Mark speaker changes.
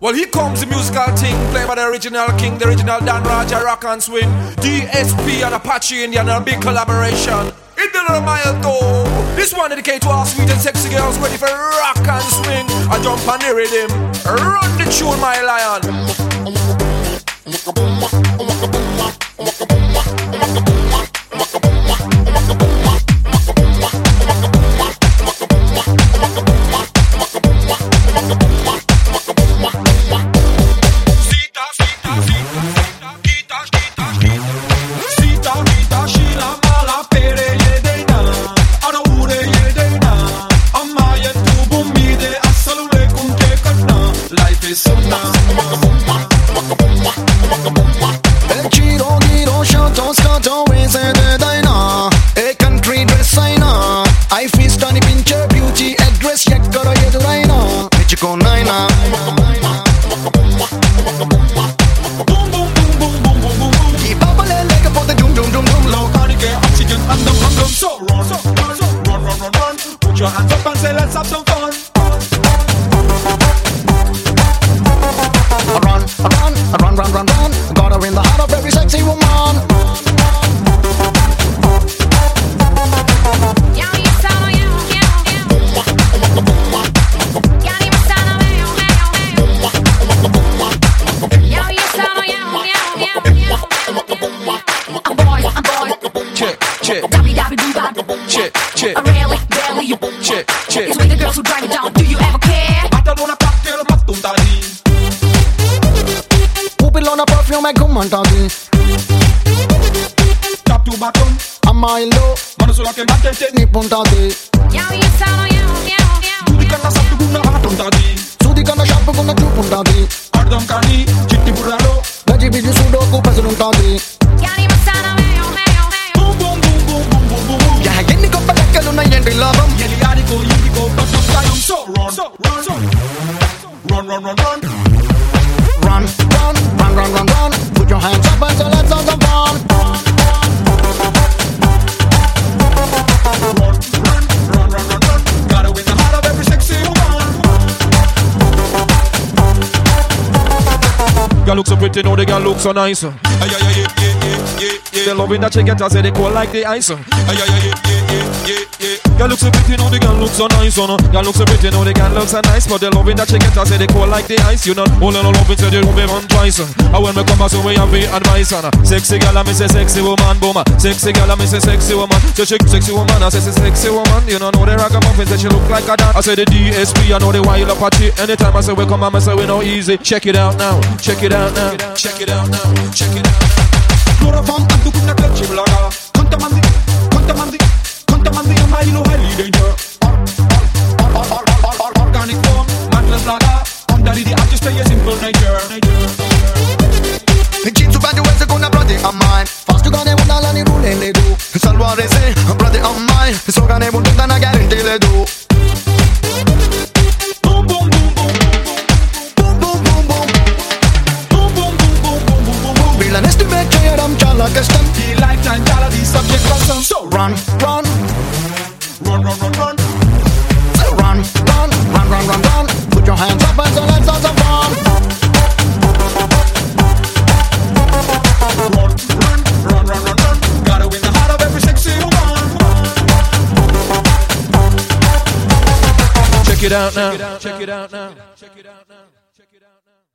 Speaker 1: Well, here comes the musical thing, played by the original king, the original Dan Raja, rock and swing, DSP and Apache Indian, a big collaboration. In the little mile though, this one dedicated to all sweet and sexy girls ready for rock and swing. I jump on the rhythm, run the tune, my lion.
Speaker 2: Put your hands up and say let's have some fun. Run, got her in the heart of every sexy woman.
Speaker 3: I rarely, it's with the girls who drive it down. Do you ever care?
Speaker 2: Whoop it on a perfume and come on, doggy. Top to bottom, I'm my low. Manusula ke batte ni puntadi.
Speaker 3: Yaw, you sound, yaw.
Speaker 2: Sudi kanna sattu gunna hatuntadi. Sudi kanna shop gunna chupuntadi. Ardam kani chitti burralo. Gaji biji sudoku pesuntadi.
Speaker 3: Yani masana mayo.
Speaker 2: Boom boom boom boom boom boom boom. Ya yenni ko palakkalu na yendi labam. Yeli yariko yindiko tatam so run. Put your hands up and so let's have some fun. Run. Gotta win the heart of every sexy woman.
Speaker 1: Girl look so pretty, now the girl look so nice.
Speaker 2: Yeah.
Speaker 1: They loving that she get her, say they cold like the ice.
Speaker 2: Yeah.
Speaker 1: Girl look so pretty, now the girl look so nice. Girl look so pretty, now the girl look so nice. But they loving that she get her, say they cold like the ice. You know, all in all love it, say they rub it on twice. And when me come back, so we have the advice. Sexy girl, I me say sexy woman, boom. Sexy girl, I me say sexy woman. So she sexy woman, I say sexy woman. You know the ragamuffin, say she look like a dance. I say the DSP, I know the wild Apache. Anytime I say we come, I say we know easy. Check it out now.
Speaker 2: Chloroform and tukuna kacci blaga. Contamandi a mile highly danger. Organic form, madness blaga. Under the artist stay a simple nature. Cheat to bad ways gonna brother of mine. Fast to gane wunda la ni rule le do. Salvare se brother of mine. So gane wunda na guarantee le do. Custom, the lifetime dollar, the subject custom. So run. So run. Put your hands up and so let's have some fun. Run. Gotta win the heart of every sexy woman.
Speaker 1: Check it out now.